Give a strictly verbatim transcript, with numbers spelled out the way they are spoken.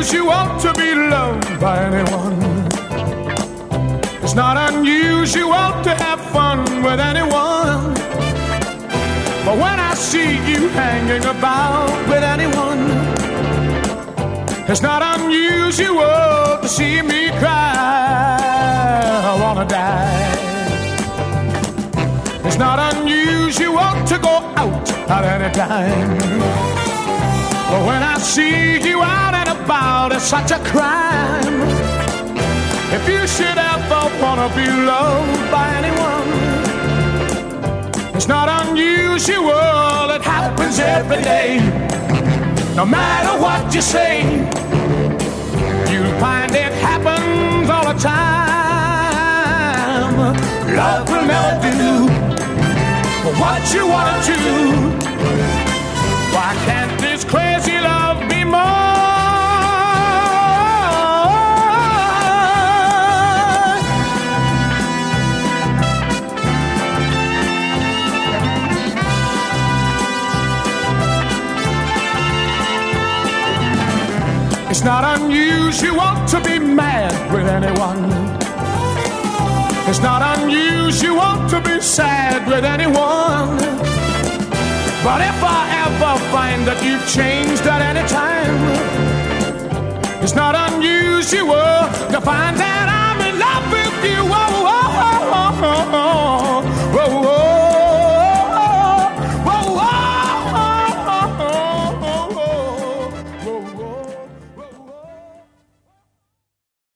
unusual to be loved by anyone. It's not unusual to have fun with anyone. But when I see you hanging about with anyone, it's not unusual to see me cry. I wanna die. It's not unusual to go out at any time. But when I see you out and about, it's such a crime. If you should ever wanna be loved by anyone, it's not unusual, it happens every day. No matter what you say, you'll find it happens all the time. Love will never do what you wanna do. Why can't this crazy love be more? It's not unusual to be mad with anyone. It's not unusual to be sad with anyone. But if I ever find that you've changed at any time, it's not unusual to find